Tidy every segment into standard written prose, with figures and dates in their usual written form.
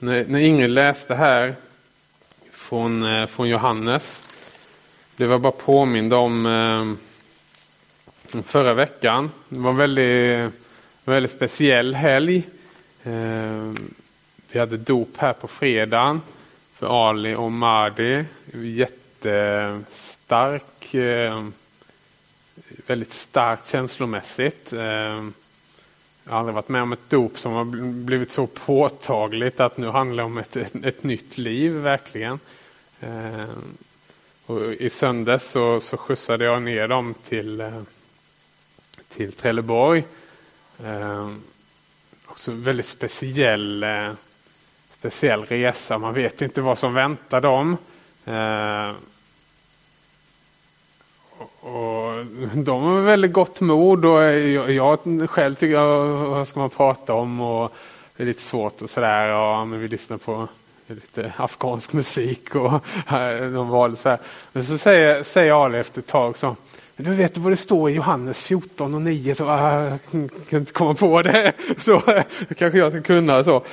När Ingrid läste här från Johannes blev jag bara påmind om förra veckan. Det var en väldigt speciell helg. Vi hade dop här på fredagen för Ali och Mardi. Jättestark, väldigt starkt känslomässigt. Jag har aldrig varit med om ett dop som har blivit så påtagligt att nu handlar det om ett nytt liv verkligen. Och i söndags så skjutsade jag ner dem till Trelleborg. Också väldigt speciell resa. Man vet inte vad som väntar dem. Och de har väldigt gott mod och jag själv tycker vad ska man prata om och det är lite svårt och sådär. Ja, men vi lyssnar på lite afghansk musik och de valde så här. Men så säger Ali efter ett tag så, du vet vad det står i Johannes 14 och 9 så jag kan inte komma på det. Så kanske jag ska kunna så.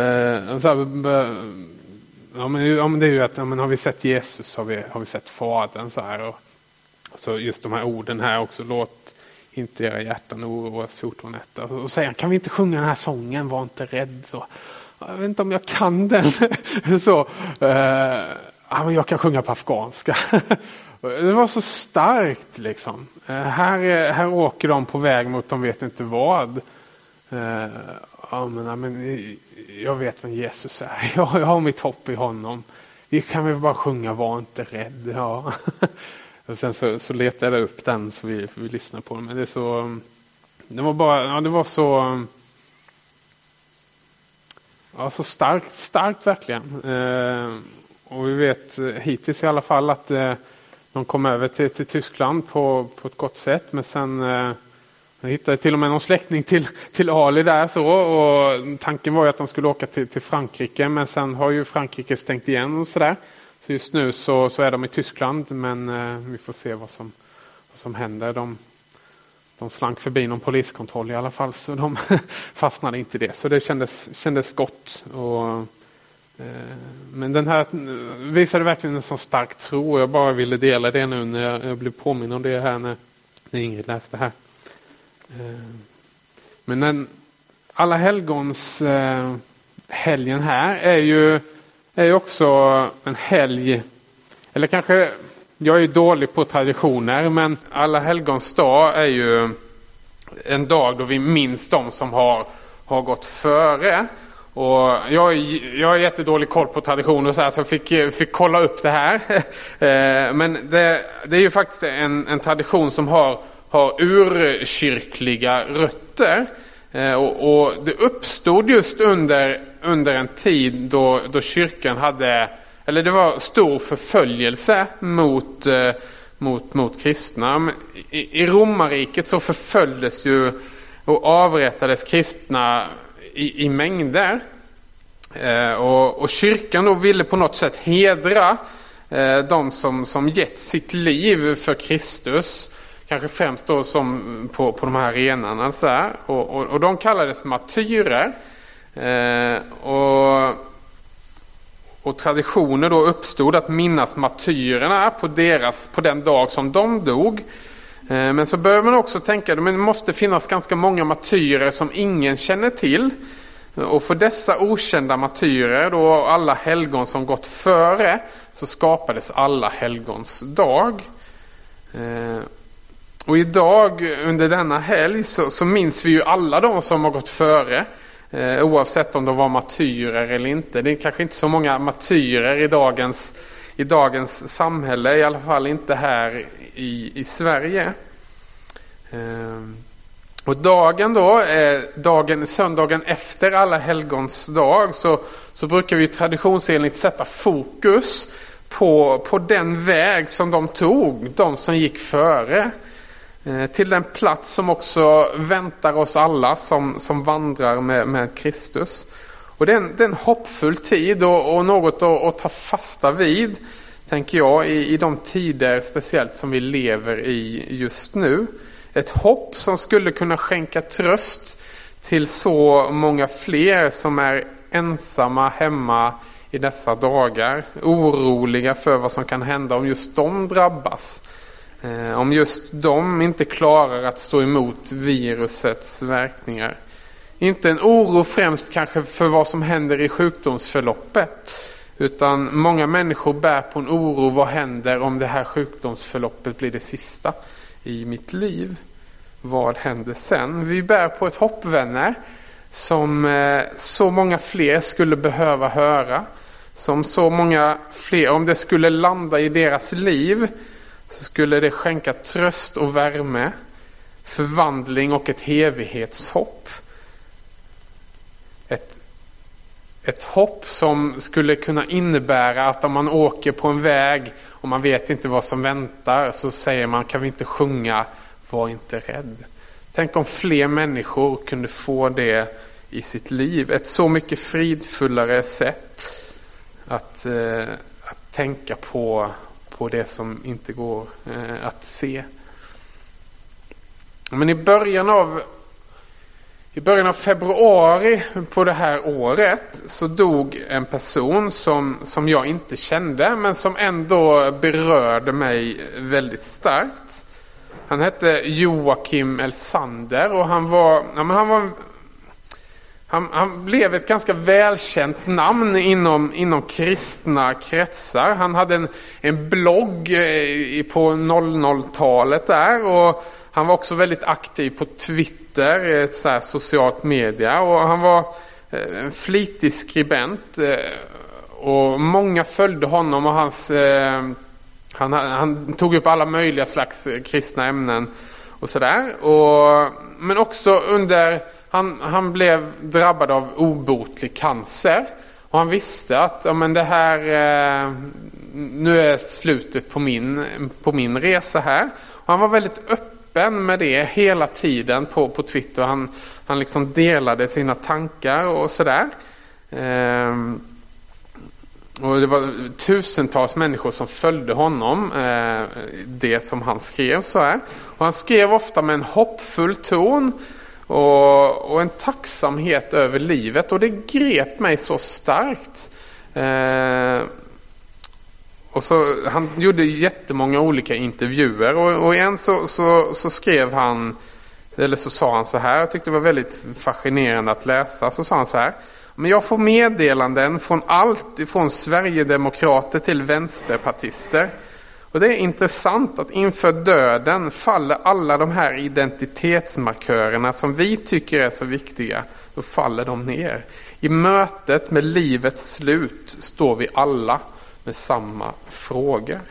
Ja, men det är ju att har vi sett Jesus har vi sett Fadern så här och så just de här orden här också, låt inte era hjärtan oroas 14:1. Och säger han, kan vi inte sjunga den här sången, var inte rädd. Så, jag vet inte om jag kan den. Så, men jag kan sjunga på afghanska. Det var så starkt liksom. Här åker de på väg mot de vet inte vad. Men jag vet vem Jesus är. Jag har mitt hopp i honom. Vi kan väl bara sjunga, var inte rädd. Ja. Och sen så letade jag upp den så vi lyssnar på den. Men det var så starkt verkligen. Och vi vet hittills i alla fall att de kom över till Tyskland på ett gott sätt. Men sen jag hittade till och med någon släkting till Ali där så. Och tanken var ju att de skulle åka till Frankrike. Men sen har ju Frankrike stängt igen och sådär. Så just nu så är de i Tyskland, men vi får se vad som händer. De slank förbi någon poliskontroll i alla fall, så de fastnade inte i det. Så det kändes gott. Men den här visade verkligen en så stark tro, och jag bara ville dela det nu när jag blev påminn om det här när Ingrid läste här. Men alla helgons helgen här är ju också en helg, eller kanske, jag är dålig på traditioner, men alla helgons dag är ju en dag då vi minns de som har gått före. Och jag är jättedålig koll på traditioner så jag fick kolla upp det här. Men det är ju faktiskt en tradition som har urkyrkliga rötter. Och det uppstod just under en tid då kyrkan det var stor förföljelse mot kristna. I romarriket så förföljdes ju och avrättades kristna i mängder. Och kyrkan då ville på något sätt hedra de som gett sitt liv för Kristus. Kanske främst då som på de här arenorna så här. Och de kallades martyrer. Och traditioner då uppstod att minnas martyrerna på den dag som de dog. Men så bör man också tänka att det måste finnas ganska många martyrer som ingen känner till. Och för dessa okända martyrer då, alla helgon som gått före, så skapades alla helgons dag. Och idag under denna helg så minns vi ju alla de som har gått före. Oavsett om de var martyrer eller inte. Det är kanske inte så många martyrer i dagens samhälle. I alla fall inte här i Sverige. Och dagen då, söndagen efter alla helgons dag, så brukar vi traditionsenligt sätta fokus på den väg som de tog, de som gick före. Till den plats som också väntar oss alla som vandrar med Kristus. Och det är en hoppfull tid och något att ta fasta vid, tänker jag, i de tider speciellt som vi lever i just nu. Ett hopp som skulle kunna skänka tröst till så många fler som är ensamma hemma i dessa dagar, oroliga för vad som kan hända om just de drabbas. Om just de inte klarar att stå emot virusets verkningar. Inte en oro främst kanske för vad som händer i sjukdomsförloppet, utan många människor bär på en oro: vad händer om det här sjukdomsförloppet blir det sista i mitt liv? Vad händer sen? Vi bär på ett hopp, vänner, som så många fler skulle behöva höra. Som så många fler, om det skulle landa i deras liv, så skulle det skänka tröst och värme, förvandling och ett evighetshopp. Ett hopp som skulle kunna innebära att om man åker på en väg och man vet inte vad som väntar, så säger man: kan vi inte sjunga "Var inte rädd"? Tänk om fler människor kunde få det i sitt liv. Ett så mycket fridfullare sätt att tänka på det som inte går att se. Men i början av februari på det här året så dog en person som jag inte kände, men som ändå berörde mig väldigt starkt. Han hette Joakim Elsander och han blev ett ganska välkänt namn inom kristna kretsar. Han hade en blogg på 00-talet där, och han var också väldigt aktiv på Twitter, ett så här socialt media, och han var en flitig skribent, och många följde honom, och han tog upp alla möjliga slags kristna ämnen och sådär. Men också han blev drabbad av obotlig cancer, och han visste att det här nu är slutet på min resa här. Och han var väldigt öppen med det hela tiden på Twitter. Han liksom delade sina tankar och sådär. Och det var tusentals människor som följde honom, det som han skrev så här. Och han skrev ofta med en hoppfull ton och en tacksamhet över livet, och det grep mig så starkt. Och så han gjorde jättemånga olika intervjuer, och en så skrev han, eller så sa han så här, jag tyckte det var väldigt fascinerande att läsa. Så sa han så här: men jag får meddelanden från allt ifrån Sverigedemokrater till vänsterpartister. Och det är intressant att inför döden faller alla de här identitetsmarkörerna som vi tycker är så viktiga. Då faller de ner. I mötet med livets slut står vi alla med samma frågor.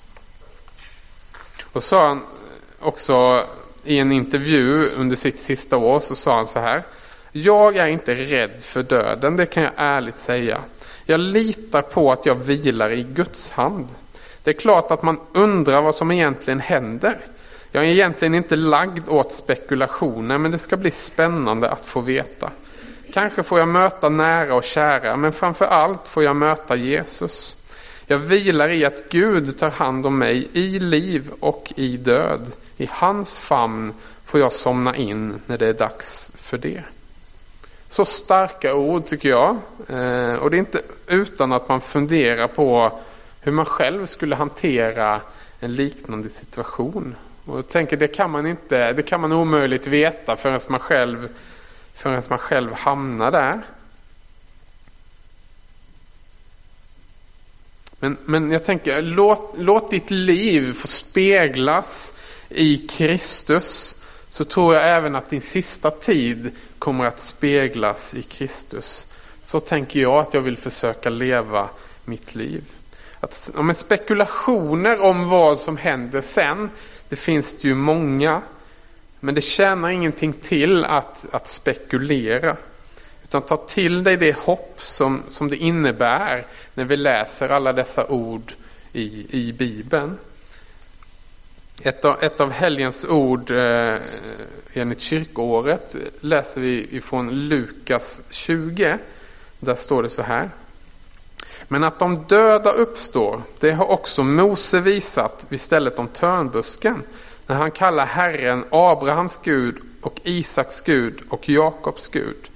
Och så han också i en intervju under sitt sista år, så sa han så här: jag är inte rädd för döden, det kan jag ärligt säga. Jag litar på att jag vilar i Guds hand. Det är klart att man undrar vad som egentligen händer. Jag är egentligen inte lagd åt spekulationer, men det ska bli spännande att få veta. Kanske får jag möta nära och kära, men framför allt får jag möta Jesus. Jag vilar i att Gud tar hand om mig i liv och i död. I hans famn får jag somna in när det är dags för det. Så starka ord tycker jag. Och det är inte utan att man funderar på hur man själv skulle hantera en liknande situation. Och jag tänker, det kan man omöjligt veta förrän man själv hamnar där. Men jag tänker, låt ditt liv få speglas i Kristus, så tror jag även att din sista tid kommer att speglas i Kristus. Så tänker jag att jag vill försöka leva mitt liv. Om spekulationer om vad som händer sen, det finns det ju många. Men det tjänar ingenting till att spekulera. Utan ta till dig det hopp som det innebär när vi läser alla dessa ord i Bibeln. Ett av helgens ord enligt kyrkoåret läser vi ifrån Lukas 20. Där står det så här: men att de döda uppstår, det har också Mose visat vid stället om törnbusken, när han kallar Herren Abrahams Gud och Isaks Gud och Jakobs Gud.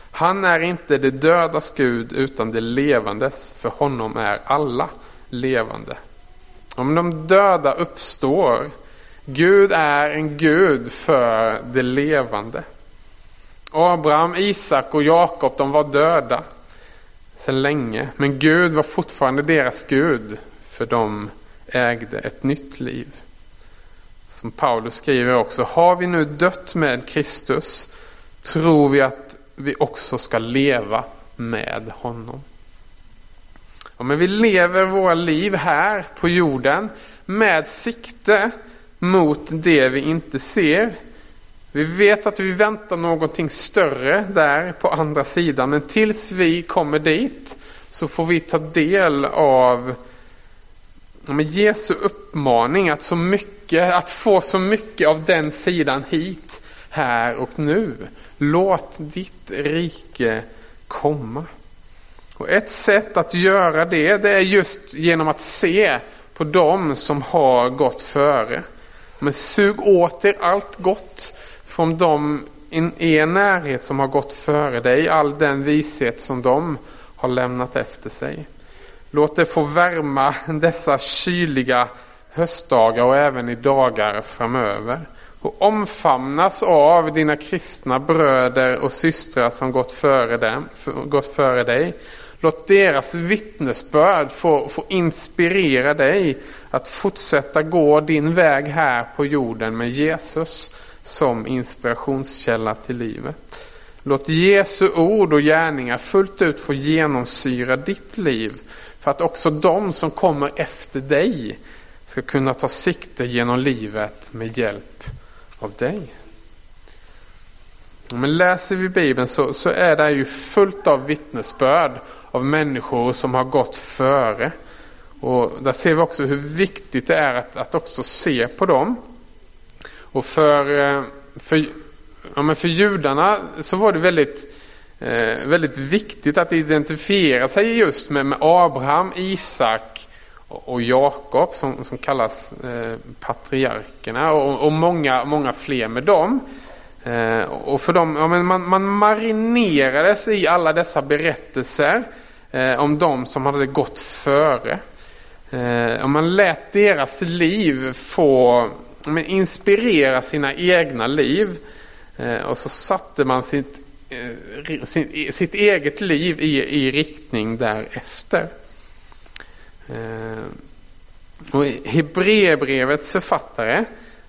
Han är inte det dödas Gud utan det levandes, för honom är alla levande. Om de döda uppstår, Gud är en Gud för det levande. Abraham, Isak och Jakob, de var döda sedan länge, men Gud var fortfarande deras Gud, för de ägde ett nytt liv. Som Paulus skriver också, har vi nu dött med Kristus, tror vi att vi också ska leva med honom. Ja, men vi lever våra liv här på jorden med sikte mot det vi inte ser. Vi vet att vi väntar någonting större där på andra sidan, men tills vi kommer dit så får vi ta del av Jesu uppmaning att få så mycket av den sidan hit, här och nu. Låt ditt rike komma. Och ett sätt att göra det är just genom att se på dem som har gått före. Men sug åt er allt gott från dem i er närhet som har gått före dig, all den vishet som de har lämnat efter sig. Låt det få värma dessa kyliga höstdagar och även i dagar framöver. Och omfamnas av dina kristna bröder och systrar som gått före dig. Låt deras vittnesbörd få inspirera dig att fortsätta gå din väg här på jorden med Jesus som inspirationskälla till livet. Låt Jesu ord och gärningar fullt ut få genomsyra ditt liv, för att också de som kommer efter dig ska kunna ta sikte genom livet med hjälp av dig. Men läser vi Bibeln så är det ju fullt av vittnesbörd av människor som har gått före. Och där ser vi också hur viktigt det är att också se på dem. Och för judarna så var det väldigt viktigt att identifiera sig just med Abraham, Isak och Jakob som kallas patriarkerna, och många fler med dem. Och för dem, man marinerades i alla dessa berättelser om dem som hade gått före. Och man lät deras liv få inspirera sina egna liv, och så satte man sitt eget liv i riktning därefter. Och Hebreerbrevets författare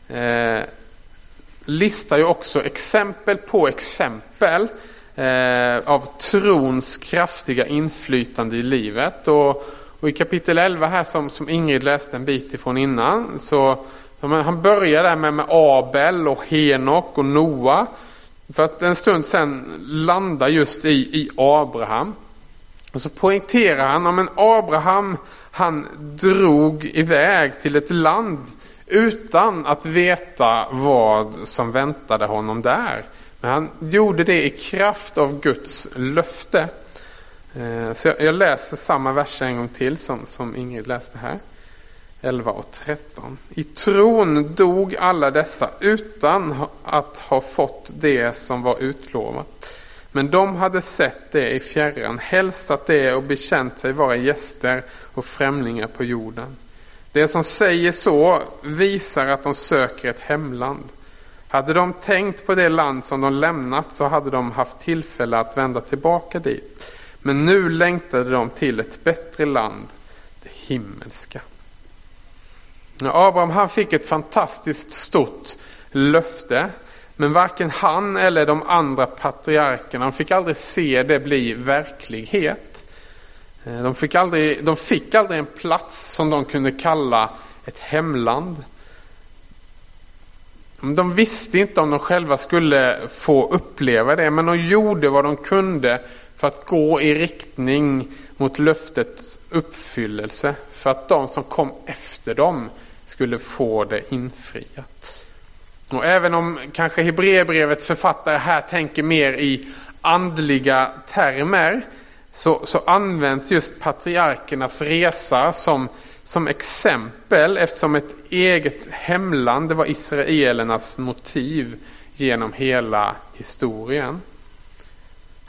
listar ju också exempel på exempel av trons kraftiga inflytande i livet. Och i kapitel 11 här som Ingrid läste en bit ifrån innan, så han börjar där med Abel och Henok och Noa, för att en stund sen landa just i Abraham. Och så poängterar han att Abraham, han drog iväg till ett land utan att veta vad som väntade honom där. Men han gjorde det i kraft av Guds löfte. Så jag läser samma vers en gång till som Ingrid läste här. 11 och 13. I tron dog alla dessa utan att ha fått det som var utlovat. Men de hade sett det i fjärran, hälsat det och bekänt sig vara gäster och främlingar på jorden. Det som säger så visar att de söker ett hemland. Hade de tänkt på det land som de lämnat, så hade de haft tillfälle att vända tillbaka dit. Men nu längtade de till ett bättre land, det himmelska. Abraham, han fick ett fantastiskt stort löfte, men varken han eller de andra patriarkerna fick aldrig se det bli verklighet. De fick aldrig en plats som de kunde kalla ett hemland. De visste inte om de själva skulle få uppleva det, men de gjorde vad de kunde för att gå i riktning mot löftets uppfyllelse, för att de som kom efter dem skulle få det infriat. Och även om kanske Hebreerbrevets författare här tänker mer i andliga termer, så används just patriarkernas resa som exempel, eftersom ett eget hemland, det var israelernas motiv genom hela historien.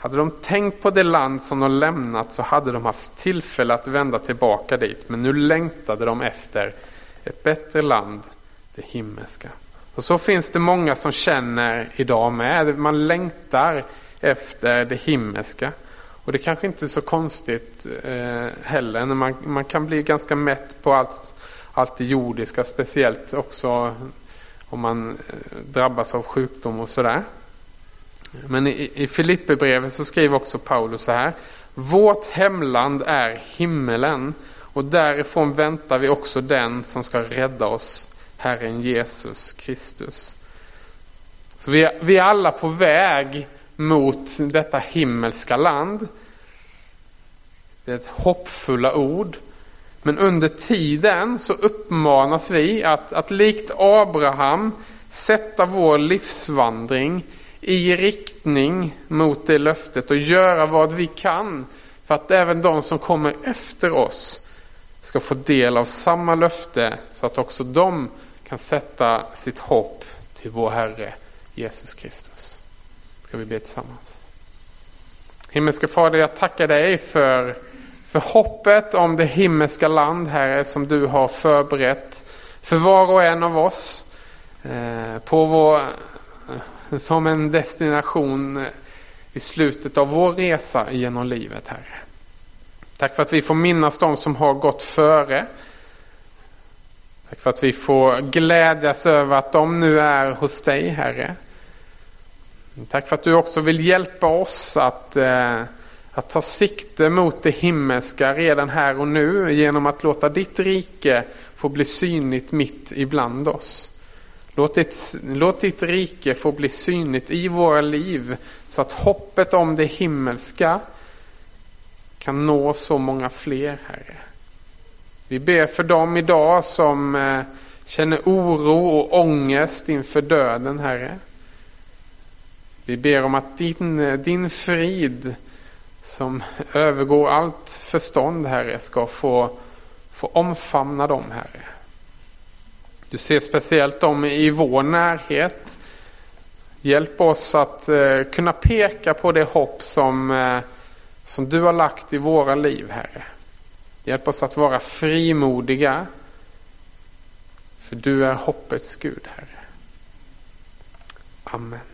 Hade de tänkt på det land som de lämnat så hade de haft tillfälle att vända tillbaka dit. Men nu längtade de efter ett bättre land, det himmelska. Och så finns det många som känner idag med. Man längtar efter det himmelska. Och det kanske inte är så konstigt heller. När man kan bli ganska mätt på allt det jordiska. Speciellt också om man drabbas av sjukdom och sådär. Men i Filipperbrevet så skriver också Paulus så här: vårt hemland är himmelen, och därifrån väntar vi också den som ska rädda oss, Herren Jesus Kristus. Så vi är alla på väg mot detta himmelska land. Det är ett hoppfulla ord. Men under tiden så uppmanas vi att likt Abraham sätta vår livsvandring i riktning mot det löftet och göra vad vi kan för att även de som kommer efter oss ska få del av samma löfte, så att också de kan sätta sitt hopp till vår Herre Jesus Kristus. Ska vi be tillsammans. Himmelska Fader, jag tackar dig för hoppet om det himmelska land, Herre, som du har förberett för var och en av oss som en destination i slutet av vår resa genom livet, Herre. Tack för att vi får minnas de som har gått före. Tack för att vi får glädjas över att de nu är hos dig, Herre. Tack för att du också vill hjälpa oss att ta sikte mot det himmelska redan här och nu, genom att låta ditt rike få bli synligt mitt ibland oss. Låt ditt rike få bli synligt i våra liv, så att hoppet om det himmelska kan nå så många fler, Herre. Vi ber för dem idag som känner oro och ångest inför döden, Herre. Vi ber om att din frid som övergår allt förstånd, Herre, ska få omfamna dem, Herre. Du ser speciellt dem i vår närhet. Hjälp oss att kunna peka på det hopp som du har lagt i våra liv, Herre. Hjälp oss att vara frimodiga, för du är hoppets Gud, Herre. Amen.